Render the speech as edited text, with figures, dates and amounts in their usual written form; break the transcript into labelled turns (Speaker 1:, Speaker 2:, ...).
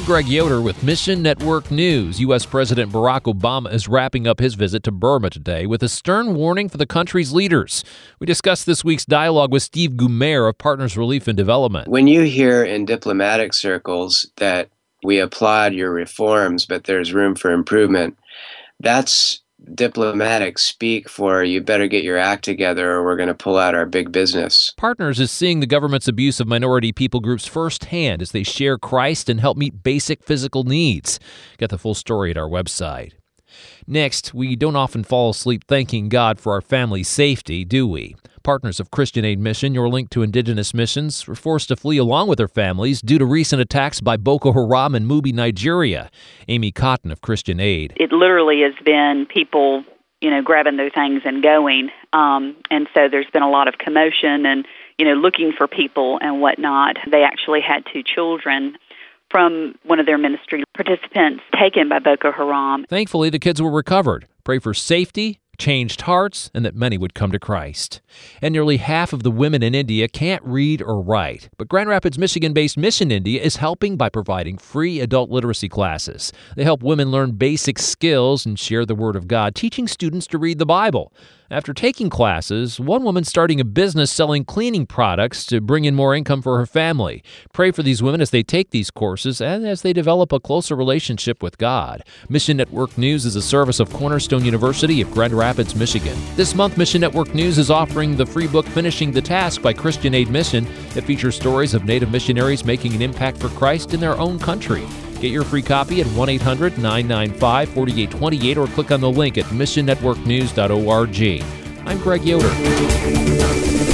Speaker 1: Greg Yoder with Mission Network News. U.S. President Barack Obama is wrapping up his visit to Burma today with a stern warning for the country's leaders. We discussed this week's dialogue with Steve Gumer of Partners Relief and Development.
Speaker 2: When you hear in diplomatic circles that we applaud your reforms, but there's room for improvement, that's diplomatic speak for you better get your act together or we're going to pull out our big business.
Speaker 1: Partners is seeing the government's abuse of minority people groups firsthand as they share Christ and help meet basic physical needs. Get the full story at our website. Next, we don't often fall asleep thanking God for our family's safety, do we? Partners of Christian Aid Mission, your link to indigenous missions, were forced to flee along with their families due to recent attacks by Boko Haram in Mubi, Nigeria. Amy Cotton of Christian Aid.
Speaker 3: It literally has been people, grabbing their things and going. And so there's been a lot of commotion and, looking for people and whatnot. They actually had 2 children from one of their ministry participants taken by Boko Haram.
Speaker 1: Thankfully, the kids were recovered. Pray for safety, changed hearts, and that many would come to Christ. And nearly half of the women in India can't read or write. But Grand Rapids, Michigan-based Mission India is helping by providing free adult literacy classes. They help women learn basic skills and share the Word of God, teaching students to read the Bible. After taking classes, one woman's starting a business selling cleaning products to bring in more income for her family. Pray for these women as they take these courses and as they develop a closer relationship with God. Mission Network News is a service of Cornerstone University of Grand Rapids, Michigan. This month, Mission Network News is offering the free book Finishing the Task by Christian Aid Mission. It features stories of Native missionaries making an impact for Christ in their own country. Get your free copy at 1-800-995-4828 or click on the link at missionnetworknews.org. I'm Greg Yoder.